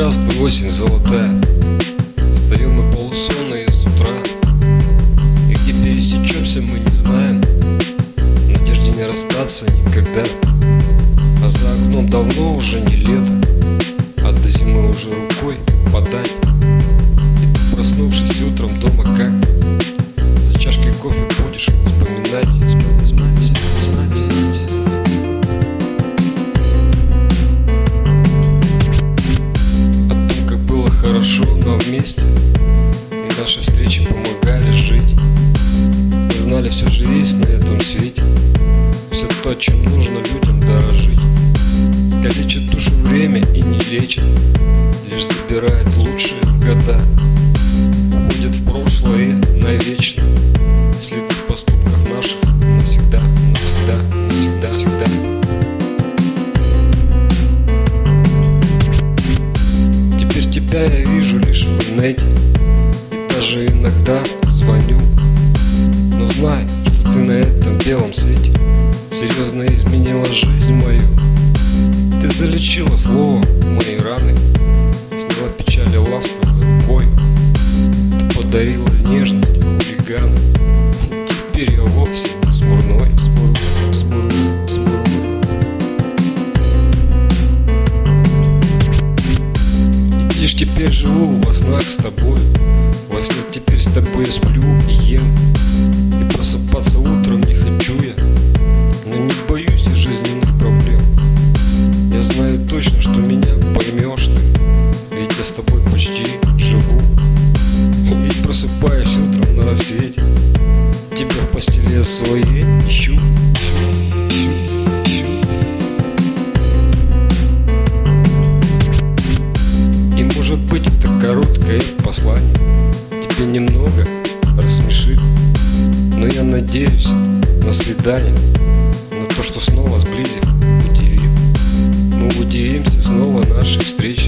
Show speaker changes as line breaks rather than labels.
Здравствуй, осень золотая. Встаем мы полусонные с утра, и где пересечемся, мы не знаем. В надежде не расстаться никогда. А за окном давно уже не лето, а до зимы уже рукой подать. И ты, проснувшись утром дома, как за чашкой кофе будешь вспоминать хорошо, но вместе, и наши встречи помогали жить. Мы знали, все же есть на этом свете, все то, чем нужно людям дорожить. Калечит душу время и не лечит, лишь забирает лучшие года. Уходит в прошлое навечно, след в поступках наших навсегда, навсегда, навсегда, всегда. Тебя я вижу лишь в инете, и даже иногда звоню. Но знай, что ты на этом белом свете серьезно изменила жизнь мою. Ты залечила словом мои раны, сняла печали ласковой рукой. Ты подарила нежность хулигану, теперь я вовсе не смурной, лишь теперь живу во снах с тобой. Во сне теперь с тобой я сплю и ем, и просыпаться утром не хочу я. Но не боюсь я жизненных проблем. Я знаю точно, что меня поймешь ты, ведь я с тобой почти живу. Ведь просыпаясь утром на рассвете, тебя в постели я своей ищу. Может быть, это короткое послание тебе немного рассмешит, но я надеюсь на свидание, на то, что снова сблизив удивит. Мы удивимся снова нашей встрече.